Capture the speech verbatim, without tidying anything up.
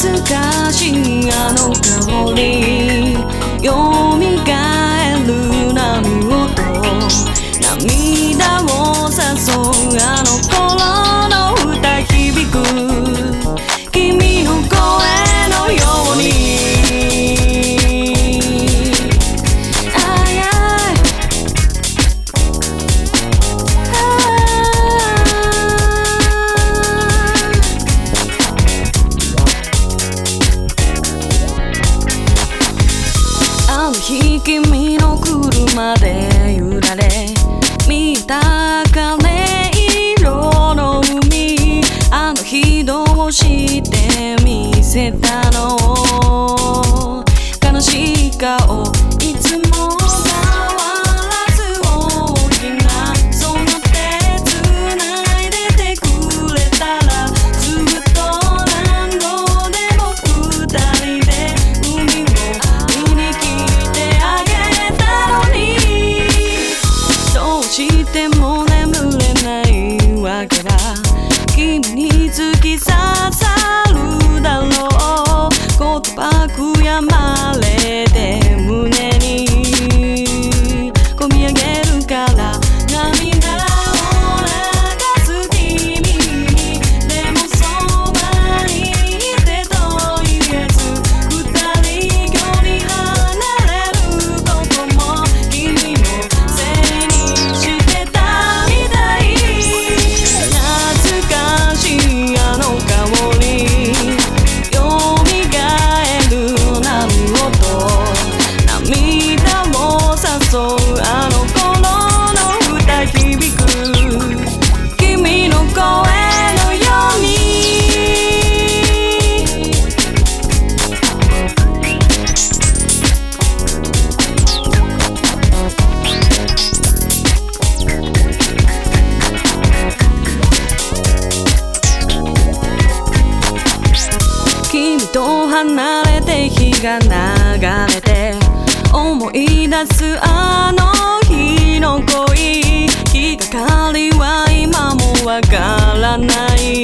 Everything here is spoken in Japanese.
懐かしいあの香りよみがえる波音涙を誘うあの頃の歌響く君の声のようにあの日君の車で揺られ見た赤ね色の海あの日どうして見せたの悲しい顔いつも変わらず大きなその手つないでてくれたらずっと何度でも二人で海を見に来てあげたのにどうしても眠れないわけだ君に突き刺さるだろう言葉悔やまれて胸にこみ上げるから涙を流す君にでもそばにいてと言えず二人距離離れることも君のせいにしてたみたい懐かしいあの香りよみがえる波音涙を誘うあの頃の歌響く君の声のように君と離れて日が流れて思い出すあの日の恋光は今もわからない